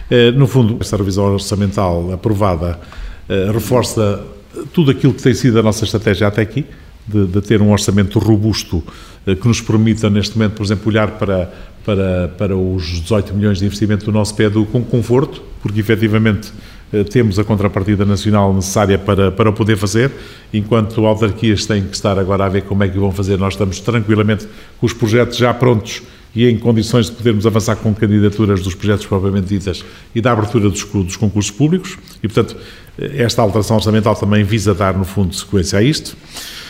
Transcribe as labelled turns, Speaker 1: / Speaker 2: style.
Speaker 1: No fundo, esta revisão orçamental aprovada reforça tudo aquilo que tem sido a nossa estratégia até aqui, de ter um orçamento robusto que nos permita, neste momento, por exemplo, olhar para os 18 milhões de investimento do nosso PEDU com conforto, porque efetivamente temos a contrapartida nacional necessária para o poder fazer, enquanto autarquias têm que estar agora a ver como é que vão fazer. Nós estamos tranquilamente com os projetos já prontos e em condições de podermos avançar com candidaturas dos projetos propriamente ditas e da abertura dos concursos públicos e, portanto, esta alteração orçamental também visa dar, no fundo, sequência a isto.